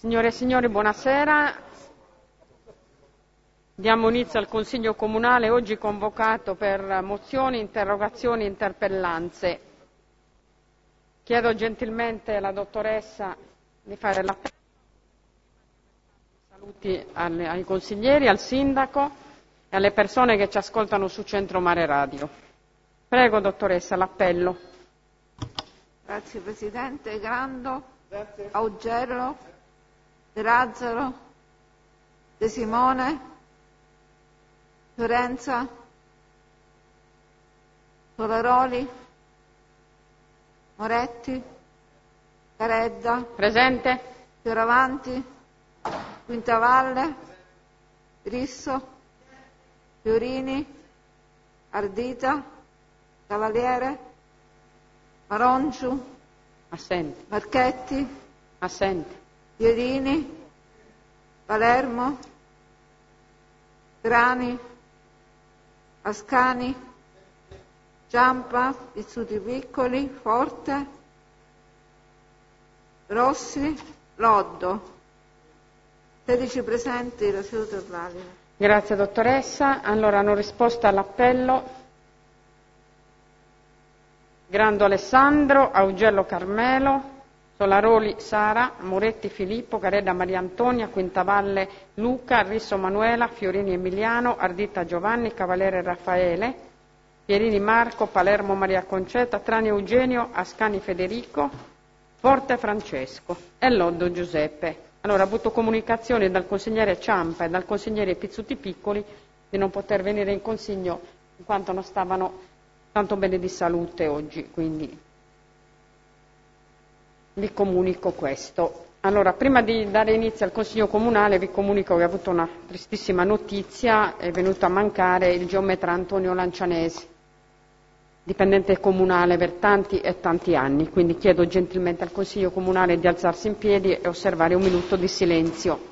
Signore e signori, buonasera. Diamo inizio al Consiglio Comunale, oggi convocato per mozioni, interrogazioni e interpellanze. Chiedo gentilmente alla dottoressa di fare l'appello. Saluti ai consiglieri, al sindaco e alle persone che ci ascoltano su Centro Mare Radio. Prego, dottoressa, l'appello. Grazie Presidente. Grando, Augello, De Lazzaro, De Simone, Fiorenza, Solaroli, Moretti, Caredda, Presente. Fioravanti, Quintavalle, Risso, Fiorini, Ardita, Cavaliere, Maronciu, Assente. Marchetti, Assente. Pierini, Palermo, Grani, Ascani, Ciampa, Pizzuti Piccoli, Forte, Rossi, Loddo. 16 presenti, la seduta è valida. Grazie dottoressa. Allora hanno risposto all'appello Grando Alessandro, Augello Carmelo, Solaroli Sara, Moretti Filippo, Caredda Maria Antonia, Quintavalle Luca, Risso Manuela, Fiorini Emiliano, Ardita Giovanni, Cavaliere Raffaele, Pierini Marco, Palermo Maria Concetta, Trani Eugenio, Ascani Federico, Forte Francesco e Loddo Giuseppe. Allora, ho avuto comunicazioni dal consigliere Ciampa e dal consigliere Pizzuti Piccoli di non poter venire in consiglio in quanto non stavano tanto bene di salute oggi, quindi vi comunico questo. Allora, prima di dare inizio al Consiglio Comunale vi comunico che ho avuto una tristissima notizia, è venuto a mancare il geometra Antonio Lancianesi, dipendente comunale per tanti e tanti anni, quindi chiedo gentilmente al Consiglio Comunale di alzarsi in piedi e osservare un minuto di silenzio.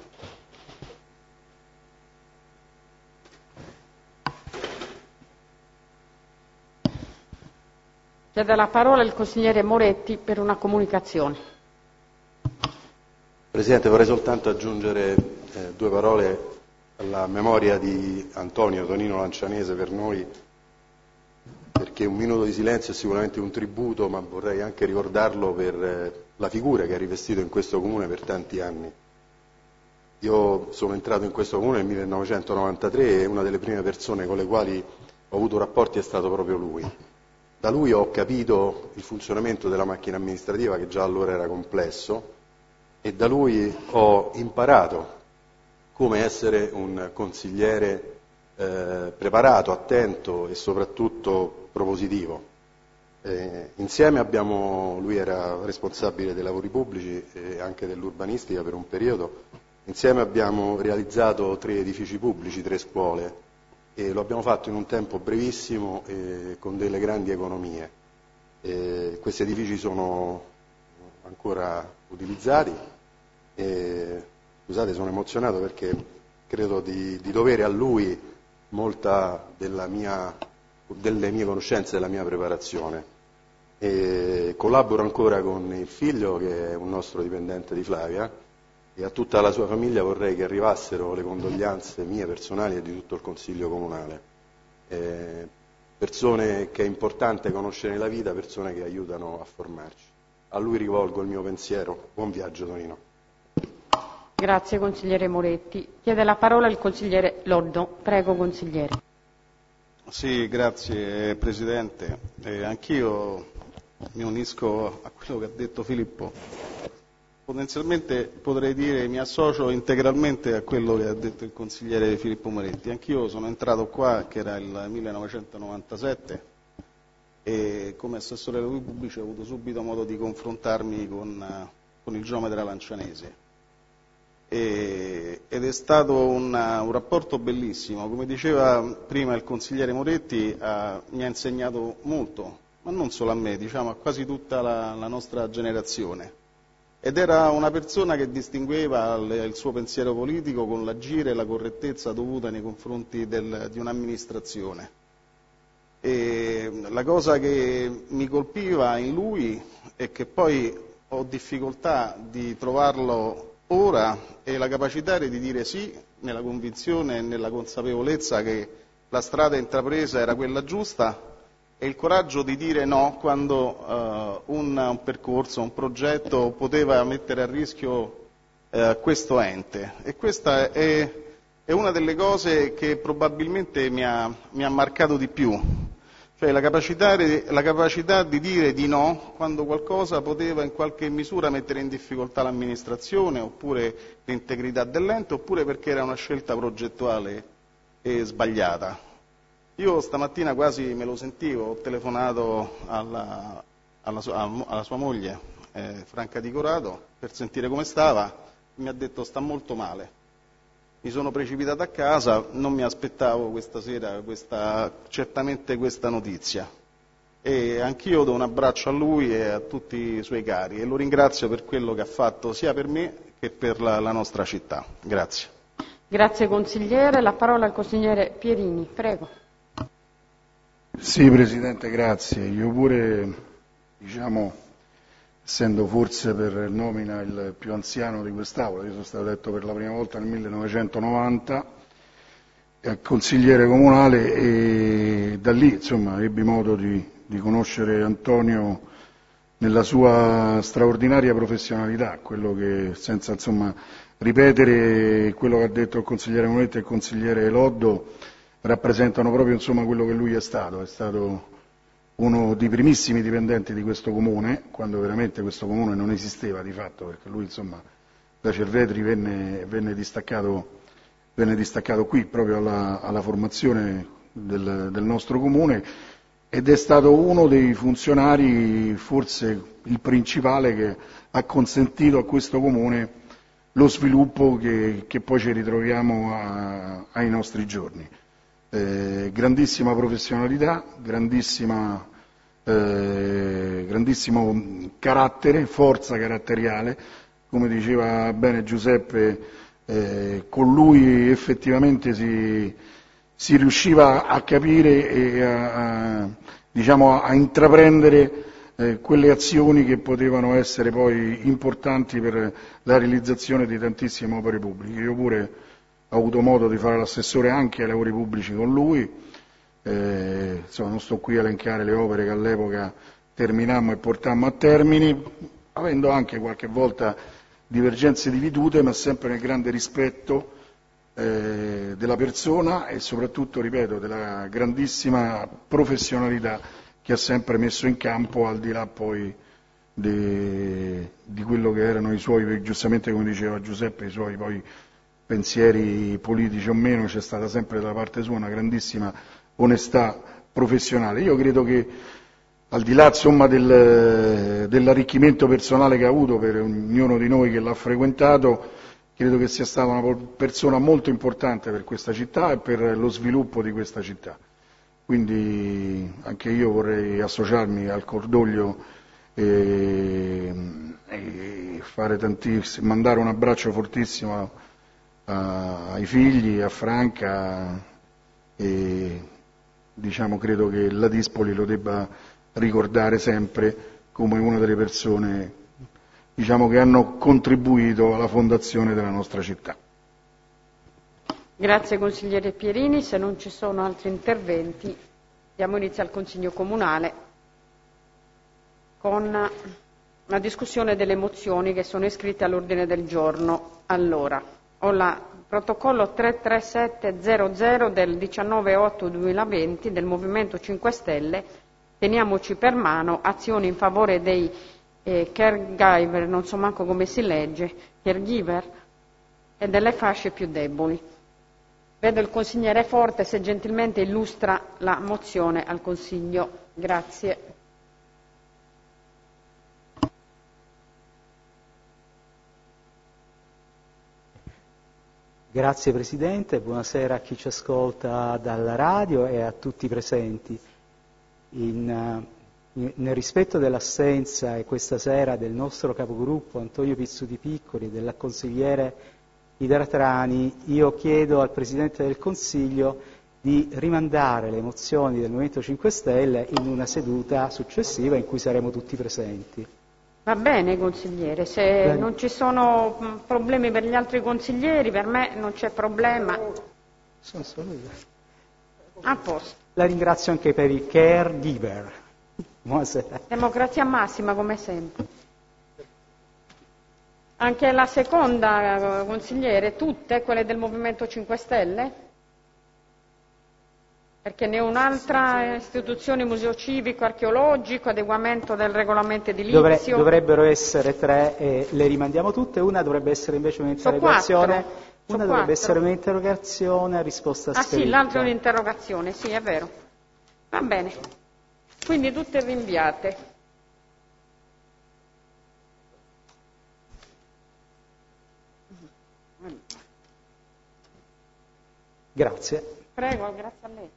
Chiede la parola il consigliere Moretti per una comunicazione. Presidente, vorrei soltanto aggiungere due parole alla memoria di Antonio Tonino Lancianese per noi, perché un minuto di silenzio è sicuramente un tributo, ma vorrei anche ricordarlo per la figura che ha rivestito in questo comune per tanti anni. Io sono entrato in questo comune nel 1993 e una delle prime persone con le quali ho avuto rapporti è stato proprio lui. Da lui ho capito il funzionamento della macchina amministrativa, che già allora era complesso, e da lui ho imparato come essere un consigliere preparato, attento e soprattutto propositivo. Insieme lui era responsabile dei lavori pubblici e anche dell'urbanistica per un periodo, insieme abbiamo realizzato 3 edifici pubblici, 3 scuole, e lo abbiamo fatto in un tempo brevissimo e con delle grandi economie. Questi edifici sono ancora utilizzati e, scusate, sono emozionato perché credo di dovere a lui molta delle mie conoscenze, della mia preparazione. E collaboro ancora con il figlio, che è un nostro dipendente di Flavia, e a tutta la sua famiglia vorrei che arrivassero le condoglianze mie personali e di tutto il Consiglio Comunale. Persone che è importante conoscere nella vita, persone che aiutano a formarci. A lui rivolgo il mio pensiero. Buon viaggio, Tonino. Grazie consigliere Moretti. Chiede la parola il consigliere Loddo. Prego consigliere. Sì, grazie Presidente. Anch'io mi unisco a quello che ha detto Filippo. Potenzialmente potrei dire mi associo integralmente a quello che ha detto il consigliere Filippo Moretti. Anch'io sono entrato qua, che era il 1997, e come assessore ai lavori pubblici ho avuto subito modo di confrontarmi con il geometra Lancianese. Ed è stato un rapporto bellissimo. Come diceva prima il consigliere Moretti, mi ha insegnato molto, ma non solo a me, diciamo a quasi tutta la nostra generazione. Ed era una persona che distingueva il suo pensiero politico con l'agire e la correttezza dovuta nei confronti di un'amministrazione. E la cosa che mi colpiva in lui è che poi ho difficoltà di trovarlo ora è la capacità di dire sì nella convinzione e nella consapevolezza che la strada intrapresa era quella giusta, e il coraggio di dire no quando un percorso, un progetto poteva mettere a rischio questo ente. E questa è una delle cose che probabilmente mi ha marcato di più, cioè la capacità di dire di no quando qualcosa poteva in qualche misura mettere in difficoltà l'amministrazione, oppure l'integrità dell'ente, oppure perché era una scelta progettuale e sbagliata. Io stamattina quasi me lo sentivo, ho telefonato alla sua moglie, Franca Di Corrado, per sentire come stava, mi ha detto sta molto male. Mi sono precipitato a casa, non mi aspettavo questa sera certamente questa notizia, e anch'io do un abbraccio a lui e a tutti i suoi cari e lo ringrazio per quello che ha fatto sia per me che per la nostra città. Grazie. Grazie consigliere, la parola al consigliere Pierini, prego. Sì, Presidente, grazie. Io pure, essendo forse per nomina il più anziano di quest'Aula, io sono stato eletto per la prima volta nel 1990, consigliere comunale, e da lì ebbi modo di conoscere Antonio nella sua straordinaria professionalità, quello che, senza ripetere quello che ha detto il consigliere Monetti e il consigliere Loddo, rappresentano proprio quello che lui è stato uno dei primissimi dipendenti di questo comune, quando veramente questo comune non esisteva di fatto, perché lui da Cervetri venne distaccato qui proprio alla formazione del nostro comune, ed è stato uno dei funzionari, forse il principale, che ha consentito a questo comune lo sviluppo che poi ci ritroviamo ai nostri giorni. Grandissima professionalità, grandissimo carattere, forza caratteriale, come diceva bene Giuseppe, con lui effettivamente si riusciva a capire e a intraprendere quelle azioni che potevano essere poi importanti per la realizzazione di tantissime opere pubbliche. Io pure ho avuto modo di fare l'assessore anche ai lavori pubblici con lui, non sto qui a elencare le opere che all'epoca terminammo e portammo a termine, avendo anche qualche volta divergenze di vedute, ma sempre nel grande rispetto della persona e soprattutto, ripeto, della grandissima professionalità che ha sempre messo in campo, al di là poi di quello che erano i suoi, giustamente come diceva Giuseppe, i suoi poi pensieri politici o meno. C'è stata sempre da parte sua una grandissima onestà professionale. Io credo che, al di là dell'arricchimento personale che ha avuto per ognuno di noi che l'ha frequentato, credo che sia stata una persona molto importante per questa città e per lo sviluppo di questa città. Quindi anche io vorrei associarmi al cordoglio e mandare un abbraccio fortissimo ai figli, a Franca, e credo che la Dispoli lo debba ricordare sempre come una delle persone che hanno contribuito alla fondazione della nostra città. Grazie consigliere Pierini, se non ci sono altri interventi diamo inizio al Consiglio Comunale con la discussione delle mozioni che sono iscritte all'ordine del giorno. Allora, ho il protocollo 33700 del 19/8/2020 del Movimento 5 Stelle, teniamoci per mano, azioni in favore dei caregiver, non so manco come si legge, caregiver, e delle fasce più deboli. Vedo il consigliere Forte, se gentilmente illustra la mozione al Consiglio. Grazie. Grazie Presidente, buonasera a chi ci ascolta dalla radio e a tutti i presenti. Nel rispetto dell'assenza questa sera del nostro capogruppo Antonio Pizzuti Piccoli e della consigliere Ida Trani, io chiedo al Presidente del Consiglio di rimandare le mozioni del Movimento 5 Stelle in una seduta successiva in cui saremo tutti presenti. Va bene, consigliere, se Bene. non ci sono problemi per gli altri consiglieri, per me non c'è problema. Sono solo io. A posto. La ringrazio anche per i caregiver. Buonasera. Democrazia massima come sempre. Anche la seconda, consigliere, tutte quelle del Movimento 5 Stelle? Perché ne ho un'altra, istituzioni, museo civico, archeologico, adeguamento del regolamento edilizio. Dovrebbero essere 3 e le rimandiamo tutte. Una dovrebbe essere invece un'interrogazione. Sono Dovrebbe 4. essere un'interrogazione a risposta scritta. Sì, l'altra è un'interrogazione, sì, è vero. Va bene. Quindi tutte rinviate. Grazie. Prego, grazie a lei.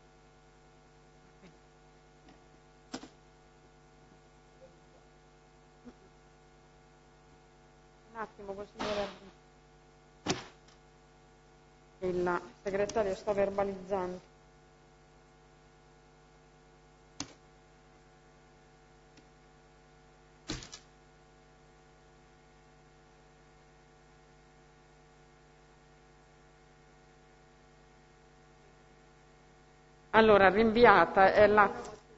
Un attimo, consigliere. Il segretario sta verbalizzando. Allora, rinviata è la...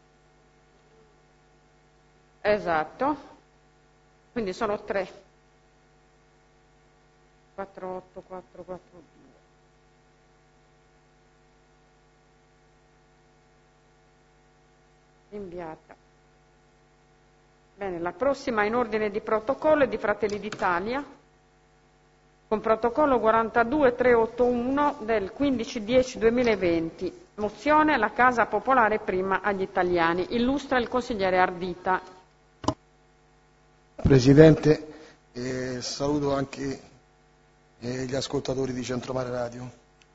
Esatto. Quindi sono 3. 48442. Rinviata. Bene, la prossima in ordine di protocollo è di Fratelli d'Italia, con protocollo 42381 del 15/10/2020. Mozione La Casa Popolare prima agli italiani. Illustra il consigliere Ardita. Presidente, saluto anche gli ascoltatori di Centromare Radio.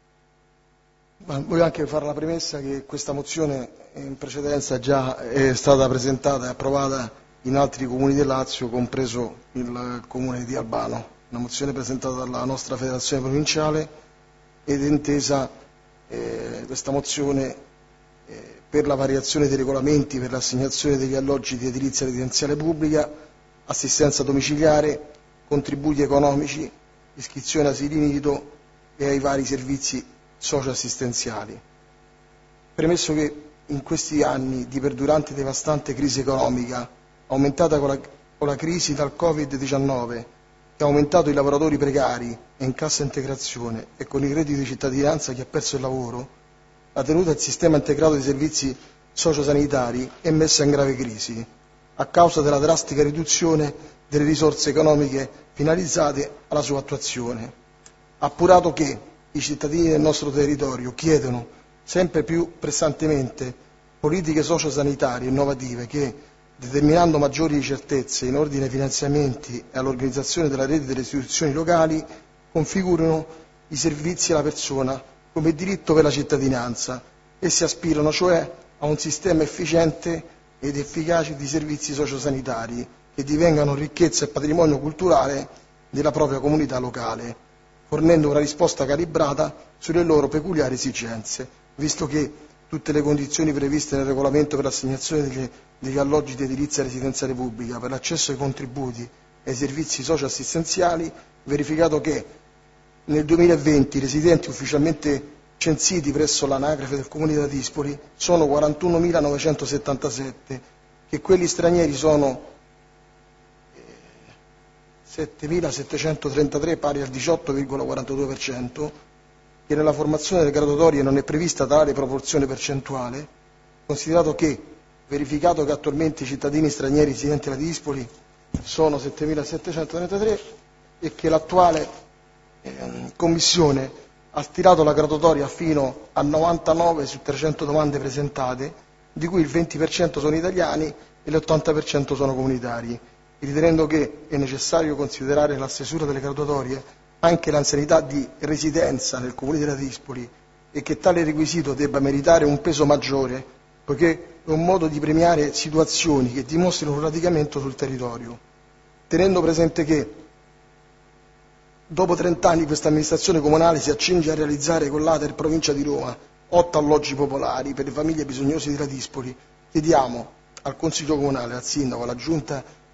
Ma voglio anche fare la premessa che questa mozione in precedenza già è stata presentata e approvata in altri comuni del Lazio, compreso il comune di Albano. Una mozione presentata dalla nostra federazione provinciale ed intesa questa mozione per la variazione dei regolamenti per l'assegnazione degli alloggi di edilizia residenziale pubblica, assistenza domiciliare, contributi economici, iscrizione asili nido e ai vari servizi socioassistenziali. Premesso che in questi anni di perdurante e devastante crisi economica, aumentata con la crisi dal Covid-19, che ha aumentato i lavoratori precari e in cassa integrazione e con il reddito di cittadinanza chi ha perso il lavoro, la tenuta del sistema integrato di servizi sociosanitari è messa in grave crisi a causa della drastica riduzione delle risorse economiche finalizzate alla sua attuazione. Appurato che i cittadini del nostro territorio chiedono sempre più pressantemente politiche sociosanitarie innovative che, determinando maggiori certezze in ordine ai finanziamenti e all'organizzazione della rete delle istituzioni locali, configurano i servizi alla persona come diritto per la cittadinanza e si aspirano cioè a un sistema efficiente ed efficace di servizi sociosanitari che divengano ricchezza e patrimonio culturale della propria comunità locale, fornendo una risposta calibrata sulle loro peculiari esigenze, visto che tutte le condizioni previste nel regolamento per l'assegnazione degli alloggi di edilizia residenziale pubblica per l'accesso ai contributi e ai servizi socioassistenziali, verificato che nel 2020 i residenti ufficialmente censiti presso l'anagrafe del Comune di Ladispoli sono 41.977, che quelli stranieri sono 7.733 pari al 18,42%, che nella formazione delle graduatorie non è prevista tale proporzione percentuale, considerato che, verificato che attualmente i cittadini stranieri residenti a Ladispoli sono 7.733 e che l'attuale Commissione ha stilato la graduatoria fino a 99 su 300 domande presentate, di cui il 20% sono italiani e l'80% sono comunitari, ritenendo che è necessario considerare la stesura delle graduatorie anche l'anzianità di residenza nel Comune di Ladispoli e che tale requisito debba meritare un peso maggiore, poiché è un modo di premiare situazioni che dimostrino un radicamento sul territorio, tenendo presente che dopo 30 anni questa amministrazione comunale si accinge a realizzare con l'ATER provincia di Roma 8 alloggi popolari per le famiglie bisognose di Ladispoli. Chiediamo al Consiglio Comunale, al Sindaco, alla Giunta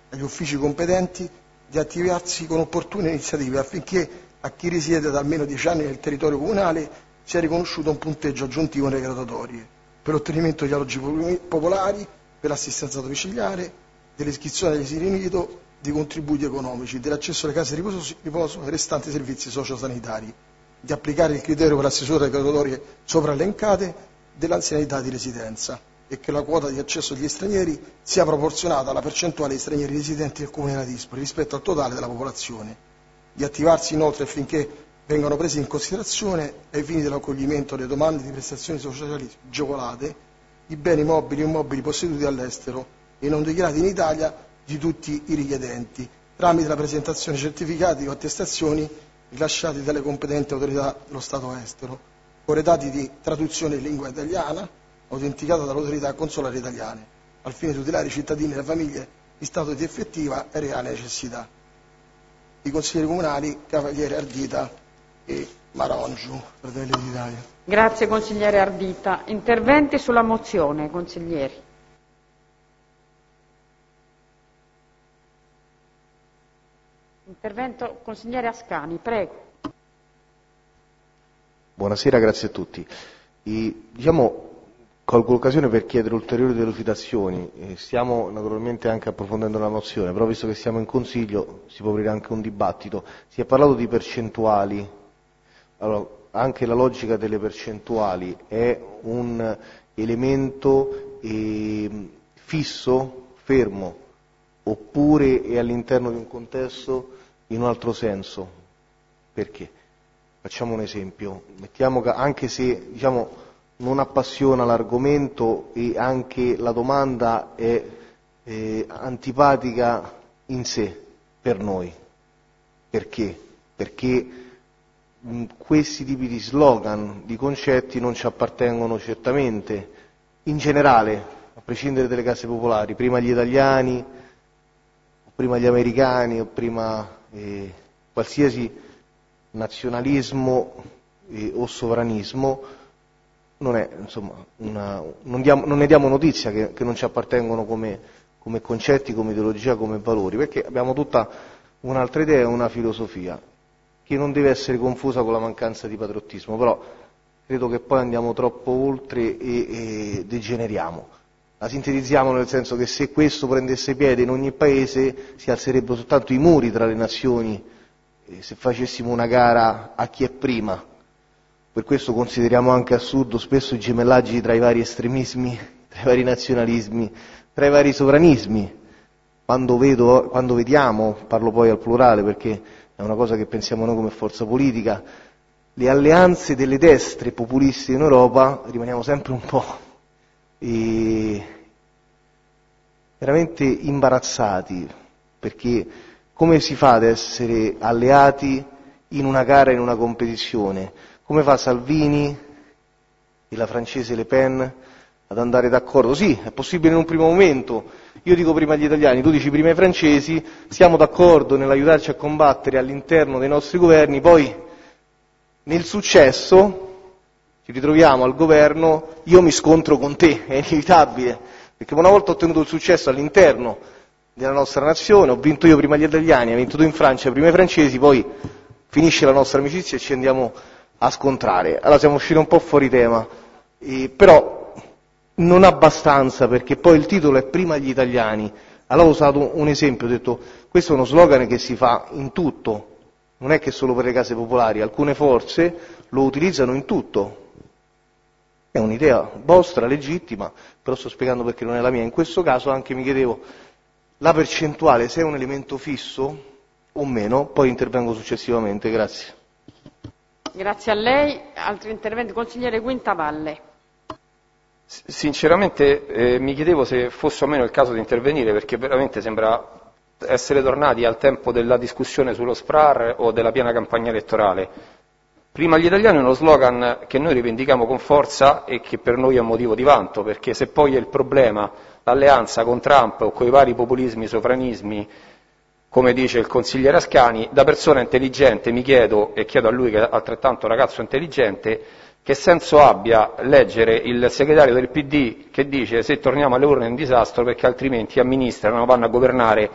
agli uffici competenti di attivarsi con opportune iniziative affinché a chi risiede da almeno 10 anni nel territorio comunale sia riconosciuto un punteggio aggiuntivo nelle graduatorie per l'ottenimento di alloggi popolari, per l'assistenza domiciliare, dell'iscrizione agli asili nido, di contributi economici, dell'accesso alle case di riposo e restanti servizi sociosanitari, di applicare il criterio per la stesura delle graduatorie sopraelencate dell'anzianità di residenza e che la quota di accesso degli stranieri sia proporzionata alla percentuale di stranieri residenti del Comune di Ladispoli rispetto al totale della popolazione, di attivarsi inoltre affinché vengano presi in considerazione ai fini dell'accoglimento delle domande di prestazioni sociali agevolate i beni mobili e immobili posseduti all'estero e non dichiarati in Italia di tutti i richiedenti, tramite la presentazione di certificati o attestazioni rilasciati dalle competenti autorità dello Stato estero, corredati di traduzione in lingua italiana, autenticata dalle autorità consolari italiane, al fine di tutelare i cittadini e le famiglie in stato di effettiva e reale necessità. I consiglieri comunali Cavaliere Ardita e Marongiu, Fratelli d'Italia. Grazie consigliere Ardita. Interventi sulla mozione, consiglieri. Intervento consigliere Ascani, prego. Buonasera, grazie a tutti. Colgo l'occasione per chiedere ulteriori delucidazioni. Stiamo naturalmente anche approfondendo la mozione, però visto che siamo in Consiglio si può aprire anche un dibattito. Si è parlato di percentuali. Allora, anche la logica delle percentuali è un elemento fisso, fermo, oppure è all'interno di un contesto in un altro senso? Perché? Facciamo un esempio. Mettiamo che anche se non appassiona l'argomento e anche la domanda è antipatica in sé per noi. Perché? Perché questi tipi di slogan, di concetti non ci appartengono certamente. In generale, a prescindere dalle case popolari, prima gli italiani, o prima gli americani, o prima qualsiasi nazionalismo o sovranismo, non ne diamo notizia che non ci appartengono come concetti, come ideologia, come valori, perché abbiamo tutta un'altra idea e una filosofia che non deve essere confusa con la mancanza di patriottismo, però credo che poi andiamo troppo oltre e degeneriamo. La sintetizziamo nel senso che se questo prendesse piede in ogni paese si alzerebbero soltanto i muri tra le nazioni, se facessimo una gara a chi è prima. Per questo consideriamo anche assurdo spesso i gemellaggi tra i vari estremismi, tra i vari nazionalismi, tra i vari sovranismi. Quando vediamo, parlo poi al plurale perché è una cosa che pensiamo noi come forza politica, le alleanze delle destre populiste in Europa, rimaniamo sempre un po' veramente imbarazzati, perché come si fa ad essere alleati in una gara, in una competizione? Come fa Salvini e la francese Le Pen ad andare d'accordo? Sì, è possibile in un primo momento, io dico prima agli italiani, tu dici prima ai francesi, siamo d'accordo nell'aiutarci a combattere all'interno dei nostri governi, poi nel successo ci ritroviamo al governo, io mi scontro con te, è inevitabile, perché una volta ottenuto il successo all'interno della nostra nazione, ho vinto io prima gli italiani, hai vinto tu in Francia prima i francesi, poi finisce la nostra amicizia e ci andiamo a scontrare. Allora siamo usciti un po' fuori tema, però non abbastanza, perché poi il titolo è prima gli italiani. Allora ho usato un esempio, ho detto questo è uno slogan che si fa in tutto, non è che solo per le case popolari, alcune forze lo utilizzano in tutto. È un'idea vostra, legittima, però sto spiegando perché non è la mia. In questo caso anche mi chiedevo la percentuale, se è un elemento fisso o meno, poi intervengo successivamente. Grazie. Grazie a lei. Altri interventi? Consigliere Quintavalle. Sinceramente mi chiedevo se fosse o meno il caso di intervenire, perché veramente sembra essere tornati al tempo della discussione sullo SPRAR o della piena campagna elettorale. Prima gli italiani è uno slogan che noi rivendichiamo con forza e che per noi è un motivo di vanto, perché se poi è il problema l'alleanza con Trump o con i vari populismi, sovranismi, come dice il consigliere Ascani, da persona intelligente mi chiedo, e chiedo a lui che è altrettanto ragazzo intelligente, che senso abbia leggere il segretario del PD che dice se torniamo alle urne è un disastro perché altrimenti amministrano, vanno a governare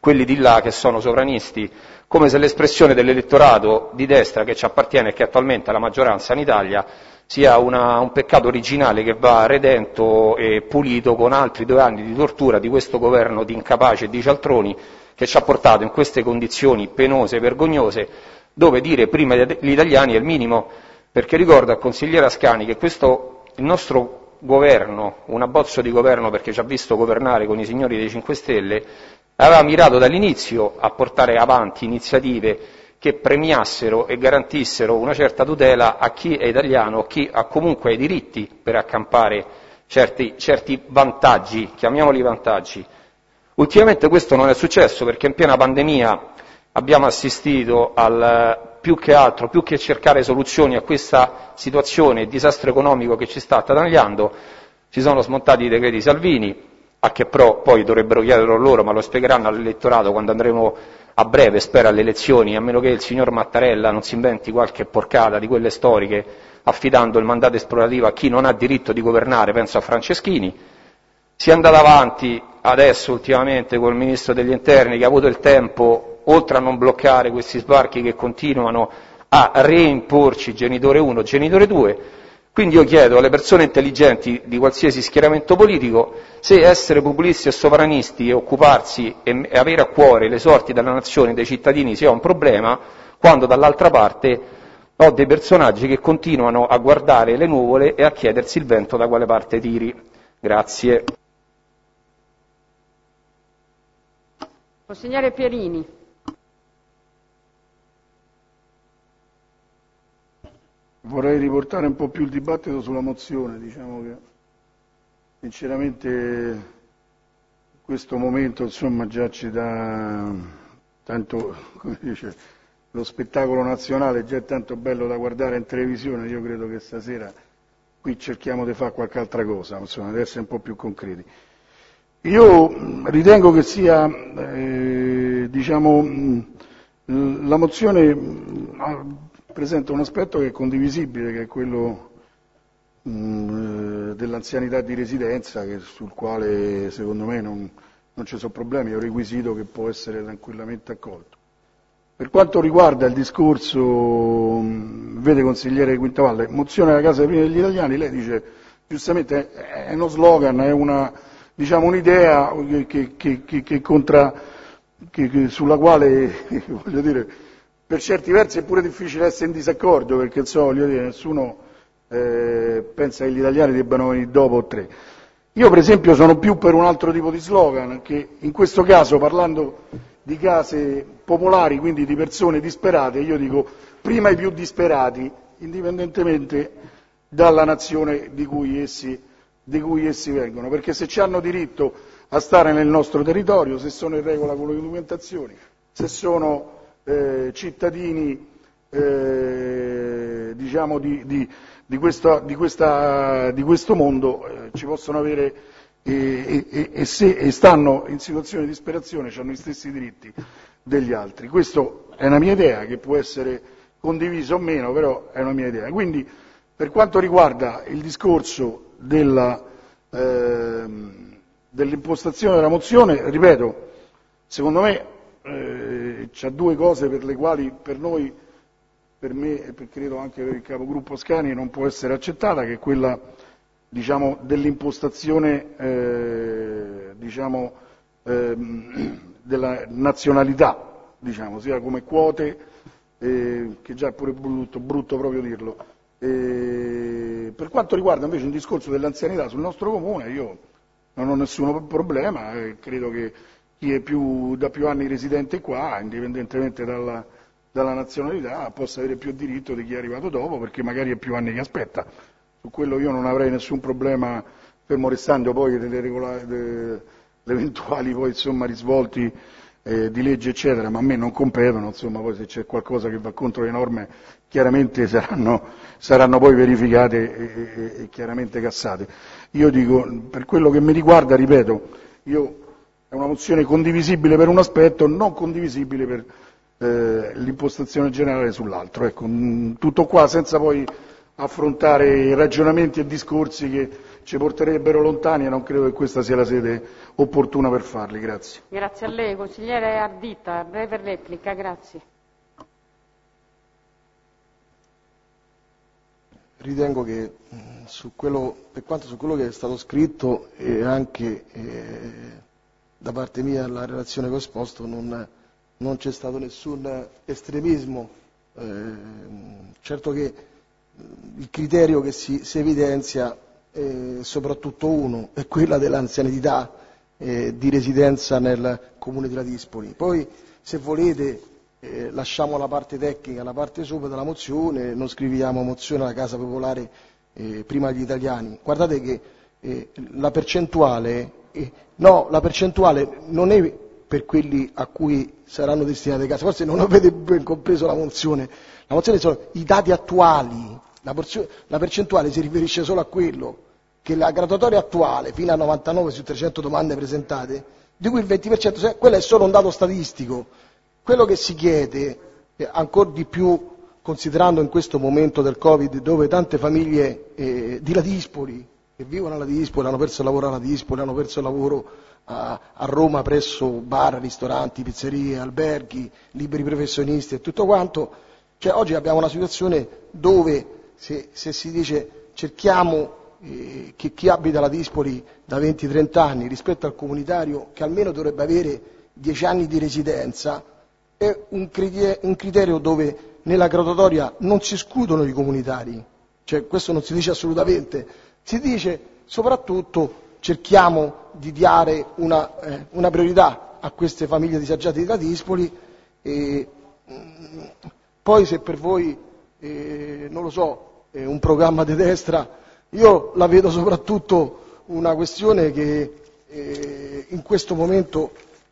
quelli di là che sono sovranisti, come se l'espressione dell'elettorato di destra che ci appartiene e che attualmente è la maggioranza in Italia sia un peccato originale che va redento e pulito con altri 2 anni di tortura di questo governo di incapaci e di cialtroni che ci ha portato in queste condizioni penose e vergognose, dove dire prima gli italiani è il minimo, perché ricordo al consigliere Ascani che il nostro governo, un abbozzo di governo perché ci ha visto governare con i signori dei 5 Stelle, aveva mirato dall'inizio a portare avanti iniziative che premiassero e garantissero una certa tutela a chi è italiano, chi ha comunque i diritti per accampare certi vantaggi, chiamiamoli vantaggi. Ultimamente questo non è successo perché in piena pandemia abbiamo assistito più che cercare soluzioni a questa situazione e disastro economico che ci sta attanagliando, si sono smontati i decreti Salvini, a che però poi dovrebbero chiederlo loro, ma lo spiegheranno all'elettorato quando andremo a breve, spero, alle elezioni, a meno che il signor Mattarella non si inventi qualche porcata di quelle storiche, affidando il mandato esplorativo a chi non ha diritto di governare, penso a Franceschini. Si è andato avanti adesso ultimamente col Ministro degli Interni che ha avuto il tempo, oltre a non bloccare questi sbarchi che continuano, a reimporci genitore 1, genitore 2. Quindi io chiedo alle persone intelligenti di qualsiasi schieramento politico se essere populisti e sovranisti e occuparsi e avere a cuore le sorti della nazione e dei cittadini sia un problema, quando dall'altra parte ho dei personaggi che continuano a guardare le nuvole e a chiedersi il vento da quale parte tiri. Grazie. Consigliere Pierini. Vorrei riportare un po' più il dibattito sulla mozione, diciamo che sinceramente in questo momento insomma già ci dà tanto, come dice, lo spettacolo nazionale già è tanto bello da guardare in televisione, io credo che stasera qui cerchiamo di fare qualche altra cosa, insomma, di essere un po' più concreti. Io ritengo che sia, diciamo, la mozione presenta un aspetto che è condivisibile, che è quello dell'anzianità di residenza, sul quale secondo me non ci sono problemi, è un requisito che può essere tranquillamente accolto. Per quanto riguarda il discorso, vede consigliere Quintavalle, mozione alla casa prima degli italiani, lei dice giustamente è uno slogan, è un'idea sulla quale voglio dire, per certi versi è pure difficile essere in disaccordo, perché voglio dire, nessuno pensa che gli italiani debbano venire dopo o 3. Io per esempio sono più per un altro tipo di slogan, che in questo caso, parlando di case popolari, quindi di persone disperate, io dico prima i più disperati, indipendentemente dalla nazione di cui essi vengono, perché se ci hanno diritto a stare nel nostro territorio, se sono in regola con le documentazioni, se sono cittadini diciamo di questo mondo, ci possono avere e stanno in situazioni di disperazione, hanno gli stessi diritti degli altri. Questa è una mia idea che può essere condivisa o meno, però è una mia idea. Quindi per quanto riguarda il discorso dell'impostazione della mozione, ripeto, secondo me c'ha 2 cose per le quali per noi, per me e credo anche per il capogruppo Ascani non può essere accettata, che è quella diciamo dell'impostazione della nazionalità, diciamo, sia come quote, che già è pure brutto proprio dirlo. Per quanto riguarda invece un discorso dell'anzianità sul nostro comune, io non ho nessun problema, credo che chi è da più anni residente qua, indipendentemente dalla nazionalità, possa avere più diritto di chi è arrivato dopo, perché magari è più anni che aspetta. Su quello io non avrei nessun problema, fermo restando poi le eventuali poi, insomma, risvolti di legge eccetera, ma a me non competono, insomma, poi se c'è qualcosa che va contro le norme chiaramente saranno poi verificate e chiaramente cassate. Io dico, per quello che mi riguarda, ripeto, è una mozione condivisibile per un aspetto, non condivisibile per l'impostazione generale sull'altro. Ecco, tutto qua, senza poi affrontare ragionamenti e discorsi che ci porterebbero lontani e non credo che questa sia la sede opportuna per farli. Grazie. Grazie a lei. Consigliere Ardita, breve replica, grazie. Ritengo che per quanto su quello che è stato scritto e anche da parte mia la relazione che ho esposto non c'è stato nessun estremismo. Certo che il criterio che si evidenzia è soprattutto uno, è quella dell'anzianità di residenza nel comune di Ladispoli. Poi, se volete, lasciamo la parte tecnica, la parte sopra della mozione, non scriviamo mozione alla Casa Popolare prima agli italiani. Guardate che la percentuale non è per quelli a cui saranno destinate case, forse non avete ben compreso la mozione sono i dati attuali, la percentuale si riferisce solo a quello che la graduatoria attuale, fino a 99 su 300 domande presentate, di cui il 20%, quello è solo un dato statistico. Quello che si chiede, ancora di più considerando in questo momento del Covid, dove tante famiglie di Ladispoli, che vivono a Ladispoli, hanno perso il lavoro a Ladispoli, hanno perso il lavoro a Roma presso bar, ristoranti, pizzerie, alberghi, liberi professionisti e tutto quanto, cioè oggi abbiamo una situazione dove se si dice cerchiamo che chi abita a Ladispoli da 20-30 anni rispetto al comunitario che almeno dovrebbe avere 10 anni di residenza, è un criterio dove nella graduatoria non si escludono i comunitari, cioè questo non si dice assolutamente, si dice soprattutto cerchiamo di dare una priorità a queste famiglie disagiate di Ladispoli e poi se per voi, non lo so, è un programma di destra, io la vedo soprattutto una questione che in questo momento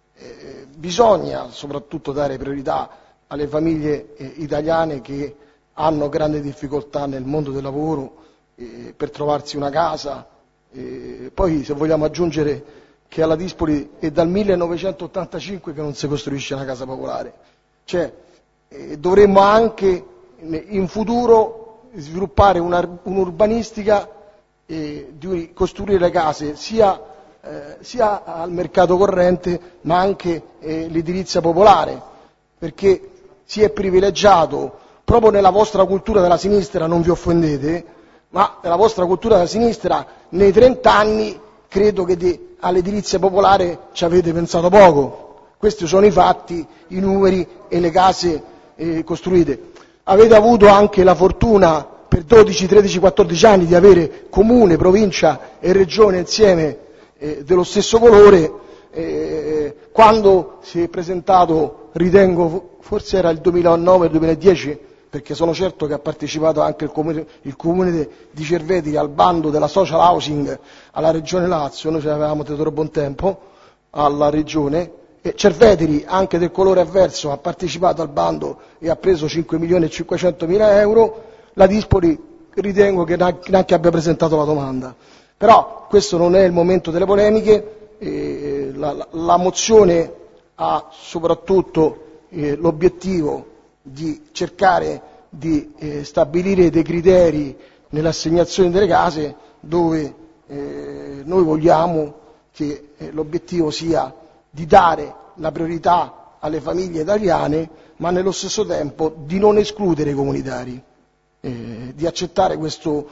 bisogna soprattutto dare priorità alle famiglie italiane che hanno grandi difficoltà nel mondo del lavoro per trovarsi una casa. Poi se vogliamo aggiungere che a Ladispoli è dal 1985 che non si costruisce una casa popolare, cioè dovremmo anche in futuro sviluppare un'urbanistica di costruire le case sia al mercato corrente ma anche l'edilizia popolare, perché si è privilegiato proprio nella vostra cultura della sinistra, non vi offendete, ma nella vostra cultura della sinistra nei 30 anni credo che all'edilizia popolare ci avete pensato poco. Questi sono i fatti, i numeri e le case costruite. Avete avuto anche la fortuna per 12, 13, 14 anni di avere comune, provincia e regione insieme dello stesso colore. Quando si è presentato, ritengo forse era il 2009-2010, perché sono certo che ha partecipato anche il comune di Cerveteri al bando della social housing alla regione Lazio, noi ce l'avevamo Teodoro Bontempo alla regione, e Cerveteri, anche del colore avverso, ha partecipato al bando e ha preso 5.500.000 euro, Ladispoli ritengo che neanche abbia presentato la domanda. Però questo non è il momento delle polemiche, la mozione ha soprattutto l'obiettivo di cercare di stabilire dei criteri nell'assegnazione delle case dove noi vogliamo che l'obiettivo sia di dare la priorità alle famiglie italiane, ma nello stesso tempo di non escludere i comunitari, di accettare questo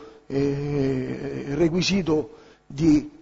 requisito di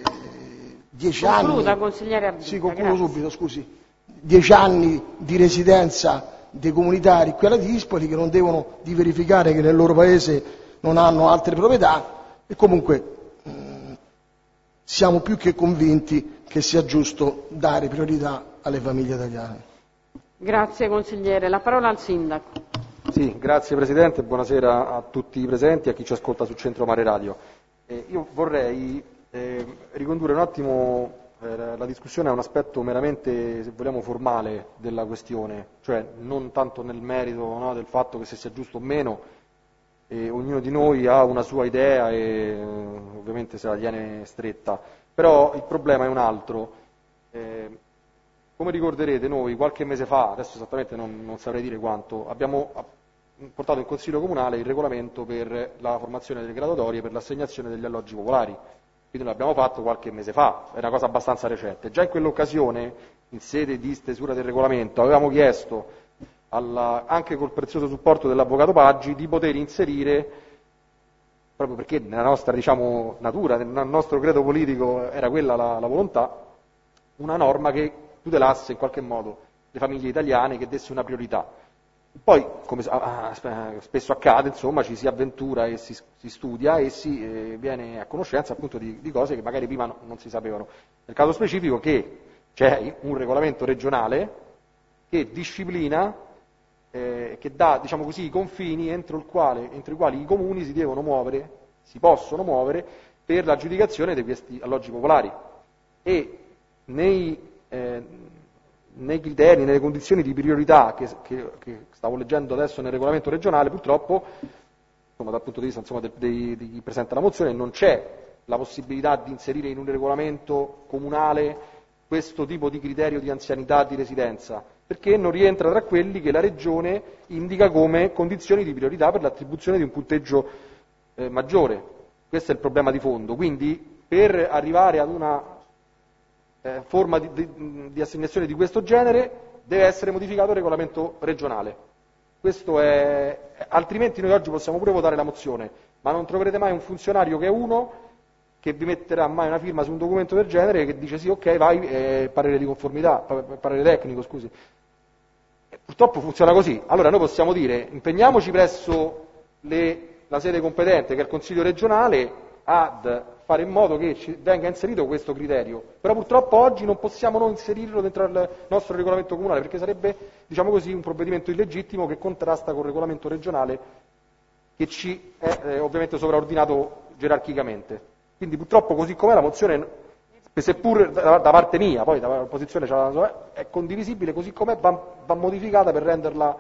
10 anni. Concluda, consigliere Ardita. Sì, concludo subito, scusi. 10 anni di residenza dei comunitari qui a Ladispoli che non devono di verificare che nel loro paese non hanno altre proprietà e comunque siamo più che convinti che sia giusto dare priorità alle famiglie italiane. Grazie consigliere. La parola al sindaco. Sì, grazie Presidente, buonasera a tutti i presenti e a chi ci ascolta su Centro Mare Radio. Io vorrei ricondurre un attimo la discussione a un aspetto meramente, se vogliamo, formale della questione, cioè non tanto nel merito del fatto che se sia giusto o meno, ognuno di noi ha una sua idea e ovviamente se la tiene stretta, però il problema è un altro. Come ricorderete noi qualche mese fa, adesso esattamente non saprei dire quanto, abbiamo portato in Consiglio Comunale il regolamento per la formazione delle graduatorie per l'assegnazione degli alloggi popolari. Quindi l'abbiamo fatto qualche mese fa, è una cosa abbastanza recente. Già in quell'occasione, in sede di stesura del regolamento, avevamo chiesto, anche col prezioso supporto dell'Avvocato Paggi, di poter inserire, proprio perché nella nostra natura, nel nostro credo politico era quella la volontà, una norma che tutelasse in qualche modo le famiglie italiane, che desse una priorità. Poi, come spesso accade, insomma, ci si avventura e si studia e si viene a conoscenza appunto di cose che magari prima non si sapevano. Nel caso specifico che c'è un regolamento regionale che disciplina, che dà, diciamo così, i confini entro i quali i comuni si possono muovere per l'aggiudicazione di questi alloggi popolari. E nei criteri, nelle condizioni di priorità che stavo leggendo adesso nel regolamento regionale, purtroppo, insomma, dal punto di vista di chi presenta la mozione, non c'è la possibilità di inserire in un regolamento comunale questo tipo di criterio di anzianità di residenza, perché non rientra tra quelli che la Regione indica come condizioni di priorità per l'attribuzione di un punteggio maggiore. Questo è il problema di fondo. Quindi, per arrivare ad una forma di assegnazione di questo genere deve essere modificato il regolamento regionale. Altrimenti noi oggi possiamo pure votare la mozione, ma non troverete mai un funzionario che è uno che vi metterà mai una firma su un documento del genere che dice sì, ok, vai, parere di conformità, parere tecnico, scusi. Purtroppo funziona così. Allora noi possiamo dire impegniamoci presso la sede competente, che è il Consiglio regionale, ad fare in modo che ci venga inserito questo criterio, però purtroppo oggi non possiamo non inserirlo dentro il nostro regolamento comunale, perché sarebbe, diciamo così, un provvedimento illegittimo che contrasta col regolamento regionale che ci è ovviamente sovraordinato gerarchicamente. Quindi purtroppo così com'è la mozione, seppur da parte mia, poi dall'opposizione è condivisibile, così com'è va modificata per renderla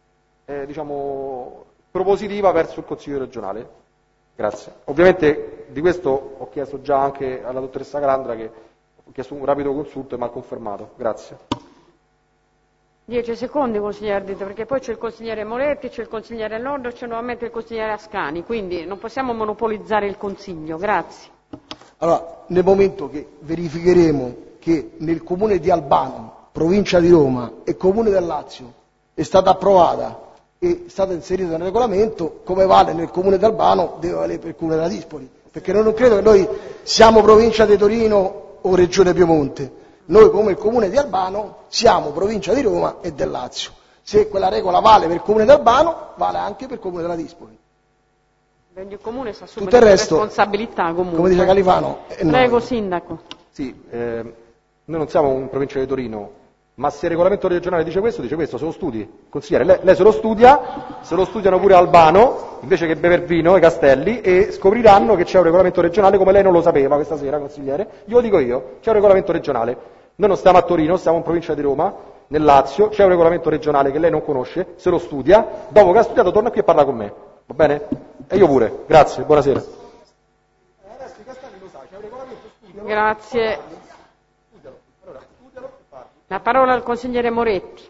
propositiva verso il Consiglio regionale. Grazie. Ovviamente di questo ho chiesto già anche alla dottoressa Calandra, che ho chiesto un rapido consulto e mi ha confermato. Grazie. 10 secondi, consigliere Ardito, perché poi c'è il consigliere Moretti, c'è il consigliere Lordo, c'è nuovamente il consigliere Ascani, quindi non possiamo monopolizzare il Consiglio. Grazie. Allora, nel momento che verificheremo che nel comune di Albano, provincia di Roma e comune del Lazio è stata approvata e è stata inserita nel regolamento, come vale nel comune di Albano deve valere per il comune della Dispoli, perché non credo che noi siamo provincia di Torino o regione Piemonte. Noi come il comune di Albano siamo provincia di Roma e del Lazio. Se quella regola vale per il comune di Albano, vale anche per il comune della Dispoli. Il comune si assume Tutto il resto, responsabilità comunque. Come dice Califano. Prego, Sindaco. Sì, noi non siamo in provincia di Torino, ma se il regolamento regionale dice questo, se lo studi. Consigliere, lei se lo studiano pure a Albano, invece che bever vino, i Castelli, e scopriranno che c'è un regolamento regionale, come lei non lo sapeva questa sera, consigliere. Glielo dico io, c'è un regolamento regionale. Noi non stiamo a Torino, stiamo in provincia di Roma, nel Lazio, c'è un regolamento regionale che lei non conosce, se lo studia, dopo che ha studiato torna qui e parla con me, va bene? E io pure, grazie, buonasera. Grazie. La parola al consigliere Moretti.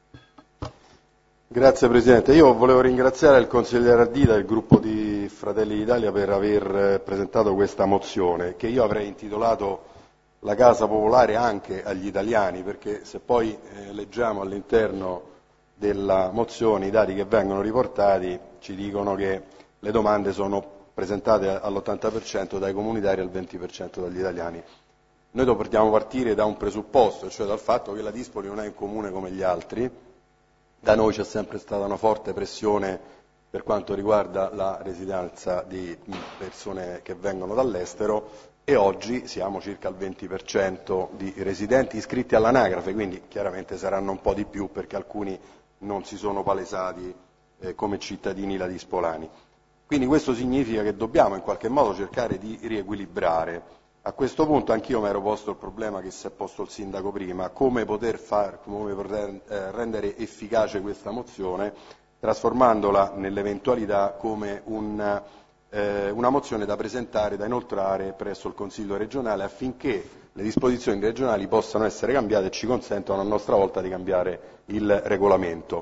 Grazie Presidente, io volevo ringraziare il consigliere Ardita e il gruppo di Fratelli d'Italia per aver presentato questa mozione, che io avrei intitolato La Casa Popolare anche agli italiani, perché se poi leggiamo all'interno della mozione i dati che vengono riportati ci dicono che le domande sono presentate all'80% dai comunitari e al 20% dagli italiani. Noi dobbiamo partire da un presupposto, cioè dal fatto che la Dispoli non è un comune come gli altri. Da noi c'è sempre stata una forte pressione per quanto riguarda la residenza di persone che vengono dall'estero e oggi siamo circa al 20% di residenti iscritti all'anagrafe, quindi chiaramente saranno un po' di più perché alcuni non si sono palesati come cittadini ladispolani. Quindi questo significa che dobbiamo in qualche modo cercare di riequilibrare. A questo punto anch'io mi ero posto il problema che si è posto il sindaco prima, come poter rendere efficace questa mozione, trasformandola nell'eventualità come una mozione da presentare, da inoltrare presso il Consiglio regionale affinché le disposizioni regionali possano essere cambiate e ci consentano a nostra volta di cambiare il regolamento.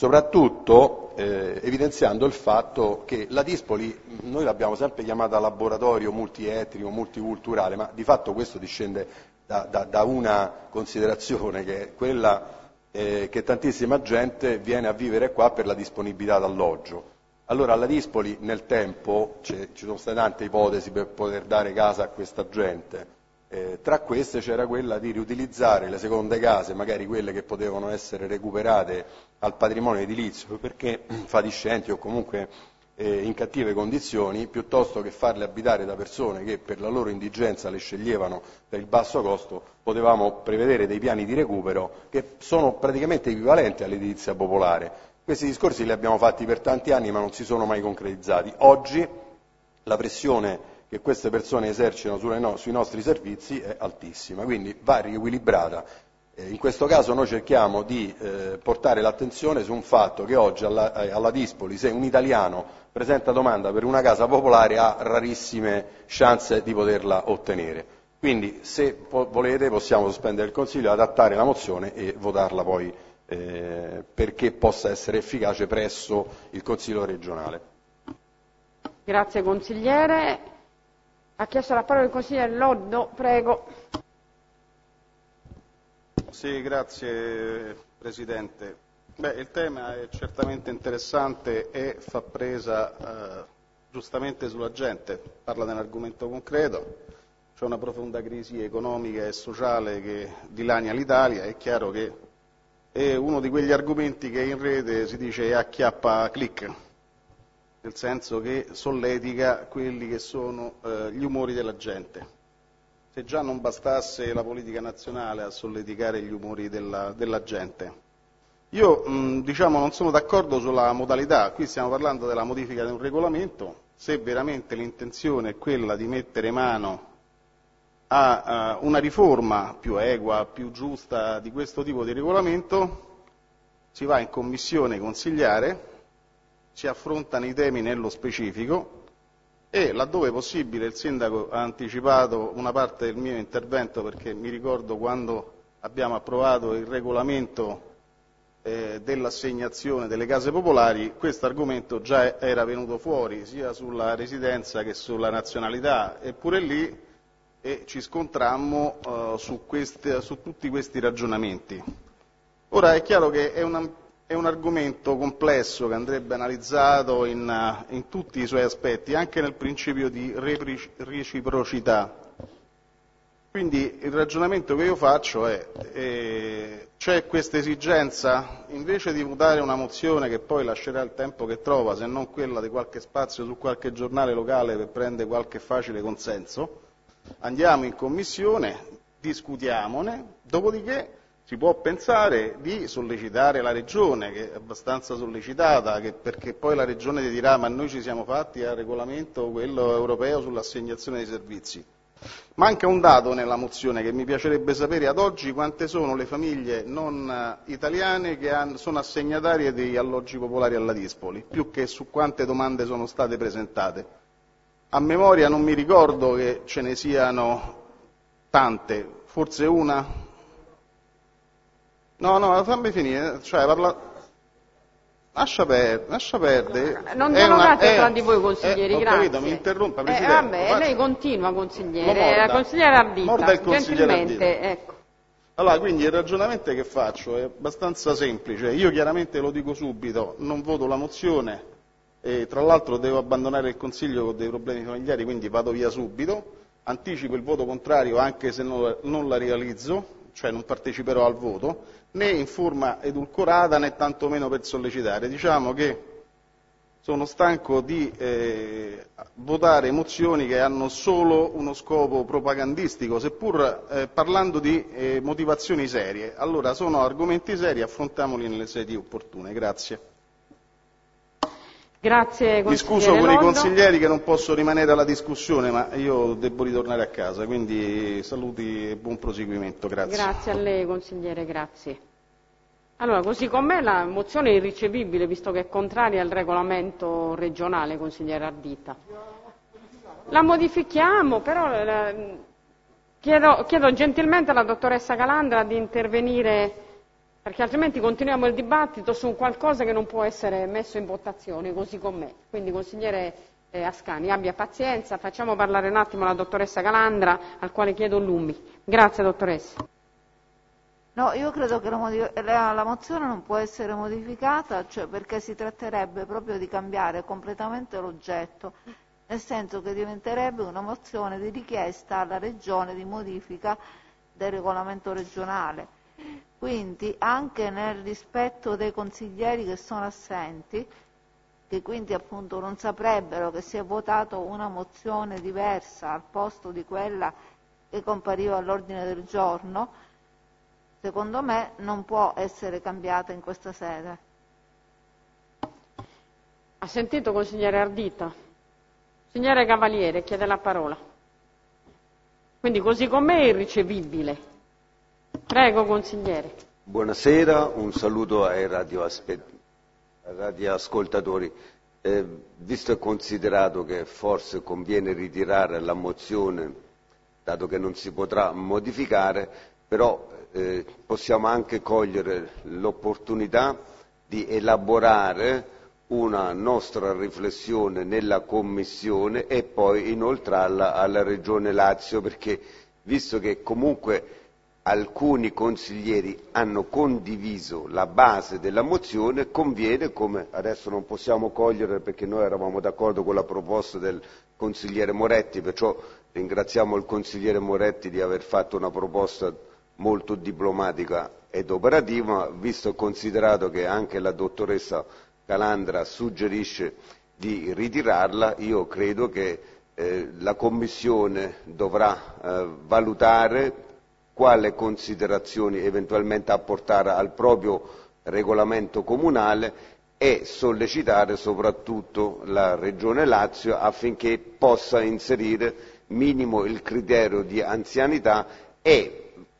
soprattutto evidenziando il fatto che la Dispoli, noi l'abbiamo sempre chiamata laboratorio multietnico, multiculturale, ma di fatto questo discende da una considerazione che è quella che tantissima gente viene a vivere qua per la disponibilità d'alloggio. Allora alla Dispoli nel tempo ci sono state tante ipotesi per poter dare casa a questa gente. Tra queste c'era quella di riutilizzare le seconde case, magari quelle che potevano essere recuperate al patrimonio edilizio perché fatiscenti o comunque in cattive condizioni, piuttosto che farle abitare da persone che per la loro indigenza le sceglievano per il basso costo, potevamo prevedere dei piani di recupero che sono praticamente equivalenti all'edilizia popolare. Questi discorsi li abbiamo fatti per tanti anni ma non si sono mai concretizzati. Oggi la pressione che queste persone esercitano sui nostri servizi è altissima, quindi va riequilibrata. In questo caso noi cerchiamo di portare l'attenzione su un fatto che oggi alla Dispoli, se un italiano presenta domanda per una casa popolare, ha rarissime chance di poterla ottenere. Quindi se volete possiamo sospendere il Consiglio, adattare la mozione e votarla poi perché possa essere efficace presso il Consiglio regionale. Grazie consigliere. Ha chiesto la parola il consigliere Loddo, prego. Sì, grazie Presidente. Il tema è certamente interessante e fa presa giustamente sulla gente, parla di un argomento concreto, c'è una profonda crisi economica e sociale che dilania l'Italia, è chiaro che è uno di quegli argomenti che in rete si dice acchiappa click, nel senso che solletica quelli che sono gli umori della gente. Se già non bastasse la politica nazionale a solleticare gli umori della gente. Io non sono d'accordo sulla modalità, qui stiamo parlando della modifica di un regolamento, se veramente l'intenzione è quella di mettere mano a una riforma più equa, più giusta di questo tipo di regolamento, si va in commissione consigliare, si affrontano i temi nello specifico e laddove possibile il sindaco ha anticipato una parte del mio intervento perché mi ricordo quando abbiamo approvato il regolamento dell'assegnazione delle case popolari, questo argomento già era venuto fuori sia sulla residenza che sulla nazionalità, eppure lì ci scontrammo su tutti questi ragionamenti. Ora è chiaro che è un argomento complesso che andrebbe analizzato in tutti i suoi aspetti, anche nel principio di reciprocità. Quindi il ragionamento che io faccio è c'è questa esigenza, invece di votare una mozione che poi lascerà il tempo che trova, se non quella di qualche spazio su qualche giornale locale per prendere qualche facile consenso, andiamo in commissione, discutiamone, dopodiché si può pensare di sollecitare la Regione, che è abbastanza sollecitata, perché poi la Regione dirà ma noi ci siamo fatti al regolamento quello europeo sull'assegnazione dei servizi. Manca un dato nella mozione che mi piacerebbe sapere ad oggi: quante sono le famiglie non italiane che sono assegnatarie degli alloggi popolari alla Dispoli, più che su quante domande sono state presentate. A memoria non mi ricordo che ce ne siano tante, forse una? No, fammi finire, lascia perdere. Non dialogate tra di voi consiglieri, grazie. Capito, mi interrompa Presidente. Lei continua consigliere, la consigliera Ardita, morda il consigliere gentilmente, ecco. Allora, quindi il ragionamento che faccio è abbastanza semplice, io chiaramente lo dico subito, non voto la mozione e tra l'altro devo abbandonare il Consiglio con dei problemi familiari, quindi vado via subito, anticipo il voto contrario anche se non la realizzo, cioè non parteciperò al voto, né in forma edulcorata né tantomeno per sollecitare. Diciamo che sono stanco di votare mozioni che hanno solo uno scopo propagandistico, seppur parlando di motivazioni serie. Allora sono argomenti seri, affrontiamoli nelle sedi opportune. Grazie. Grazie, mi scuso con i consiglieri che non posso rimanere alla discussione, ma io devo ritornare a casa, quindi saluti e buon proseguimento. Grazie. Grazie a lei consigliere, grazie. Allora, così com'è la mozione è irricevibile, visto che è contraria al regolamento regionale, consigliere Ardita. La modifichiamo, però chiedo gentilmente alla dottoressa Calandra di intervenire perché altrimenti continuiamo il dibattito su qualcosa che non può essere messo in votazione così com'è. Quindi, consigliere Ascani, abbia pazienza, facciamo parlare un attimo la dottoressa Calandra, al quale chiedo lumi. Grazie, dottoressa. No, io credo che la mozione non può essere modificata, cioè perché si tratterebbe proprio di cambiare completamente l'oggetto, nel senso che diventerebbe una mozione di richiesta alla Regione di modifica del regolamento regionale. Quindi, anche nel rispetto dei consiglieri che sono assenti, che quindi appunto non saprebbero che si è votato una mozione diversa al posto di quella che compariva all'ordine del giorno, secondo me non può essere cambiata in questa sede. Ha sentito, consigliere Ardita? Signore Cavaliere, chiede la parola. Quindi così com'è è irricevibile. Prego, consigliere. Buonasera, un saluto ai radioascoltatori. Visto e considerato che forse conviene ritirare la mozione, dato che non si potrà modificare, però possiamo anche cogliere l'opportunità di elaborare una nostra riflessione nella Commissione e poi inoltrarla alla Regione Lazio, perché visto che comunque alcuni consiglieri hanno condiviso la base della mozione, conviene, come adesso non possiamo cogliere perché noi eravamo d'accordo con la proposta del consigliere Moretti, perciò ringraziamo il consigliere Moretti di aver fatto una proposta molto diplomatica ed operativa, visto e considerato che anche la dottoressa Calandra suggerisce di ritirarla, io credo che la Commissione dovrà valutare quale considerazioni eventualmente apportare al proprio regolamento comunale e sollecitare soprattutto la Regione Lazio affinché possa inserire minimo il criterio di anzianità e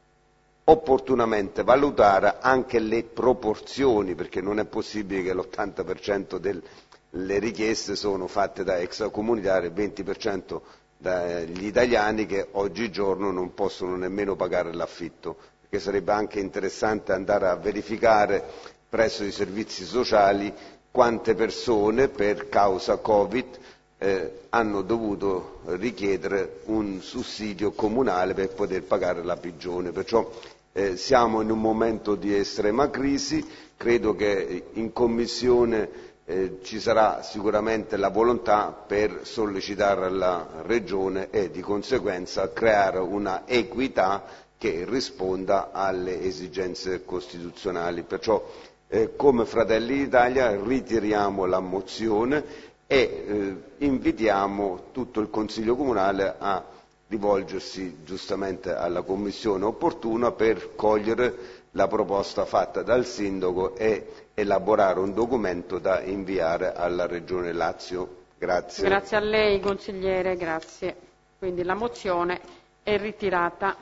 opportunamente valutare anche le proporzioni, perché non è possibile che l'80% delle richieste sono fatte da extracomunitari e il 20% dagli italiani che oggigiorno non possono nemmeno pagare l'affitto, perché sarebbe anche interessante andare a verificare presso i servizi sociali quante persone per causa Covid hanno dovuto richiedere un sussidio comunale per poter pagare la pigione. Perciò siamo in un momento di estrema crisi, credo che in Commissione ci sarà sicuramente la volontà per sollecitare la Regione e di conseguenza creare una equità che risponda alle esigenze costituzionali. Perciò come Fratelli d'Italia ritiriamo la mozione e invitiamo tutto il Consiglio Comunale a rivolgersi giustamente alla Commissione opportuna per cogliere la proposta fatta dal Sindaco e elaborare un documento da inviare alla Regione Lazio. Grazie. Grazie a lei, consigliere, grazie. Quindi la mozione è ritirata.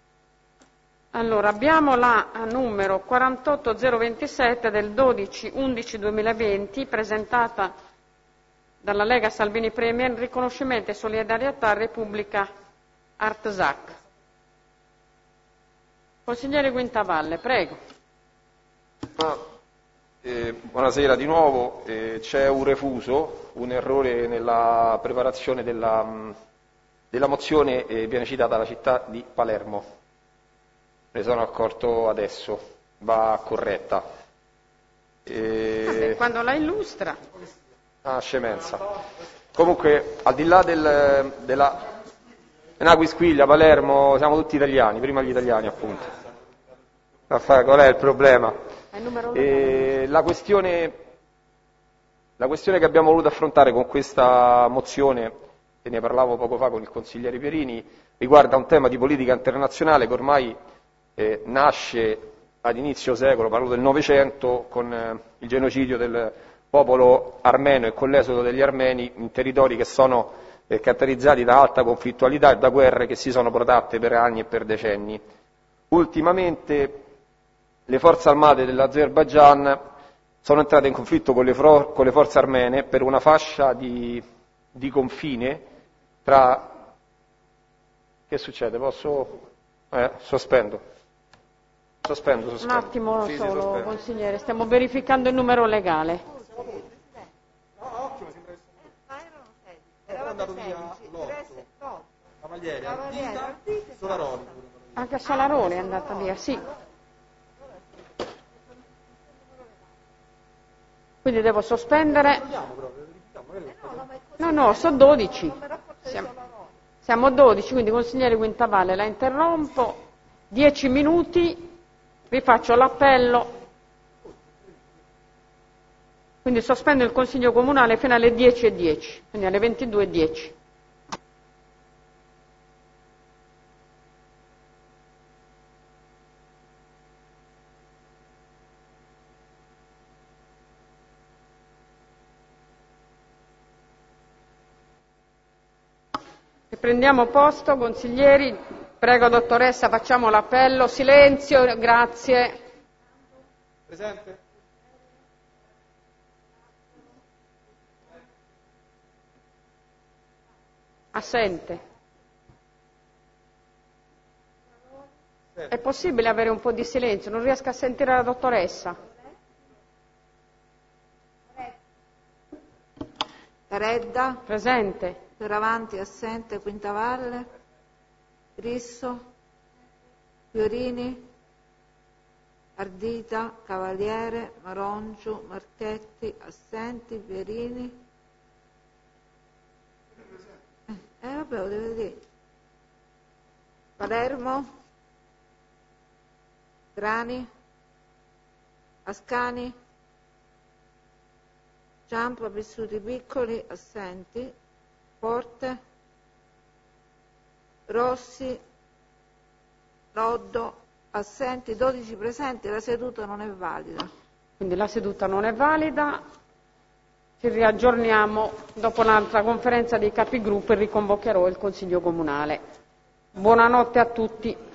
Allora, abbiamo la numero 48027 del 12/11/2020, presentata dalla Lega Salvini Premier, riconoscimento e solidarietà Repubblica Artsakh. Consigliere Quintavalle, prego. Buonasera di nuovo. C'è un refuso, un errore nella preparazione della mozione, viene citata la città di Palermo. Ne sono accorto adesso, va corretta. Vabbè, quando la illustra. Scemenza. Comunque, al di là della Quisquiglia, Palermo, siamo tutti italiani, prima gli italiani appunto. Qual è il problema? La questione che abbiamo voluto affrontare con questa mozione, e ne parlavo poco fa con il consigliere Pierini, riguarda un tema di politica internazionale che ormai nasce ad inizio secolo, parlo del Novecento, con il genocidio del popolo armeno e con l'esodo degli armeni in territori che sono caratterizzati da alta conflittualità e da guerre che si sono protratte per anni e per decenni. Ultimamente le forze armate dell'Azerbaigian sono entrate in conflitto con le forze armene per una fascia di confine tra... Che succede? Posso? Sospendo. Sospendo. Un attimo Sì, solo, sospendo. consigliere, stiamo verificando il numero legale. Era andato via l'Otto, Cavaliere, Ardita, Solaroli. Anche Solaroli è andata via, sì. Quindi devo sospendere. No, sono 12. Siamo 12, quindi consigliere Quintavalle la interrompo. 10 minuti, rifaccio l'appello. Quindi sospendo il Consiglio Comunale fino alle 10:10, quindi alle 22:10. Prendiamo posto, consiglieri. Prego, dottoressa, facciamo l'appello. Silenzio, grazie. Presente? Assente. È possibile avere un po' di silenzio? Non riesco a sentire la dottoressa. Caredda, Presente. Fioravanti assente, Quintavalle, Grisso, Fiorini, Ardita, Cavaliere, Marongiu, Marchetti, assenti, Fiorini. Vabbè, lo deve dire. Palermo, Grani, Ascani, Ciampa, Vissuti Piccoli, assenti, Forte, Rossi, Loddo, assenti, 12 presenti, la seduta non è valida. Quindi la seduta non è valida. Ci riaggiorniamo dopo un'altra conferenza dei capigruppo e riconvocherò il Consiglio Comunale. Buonanotte a tutti.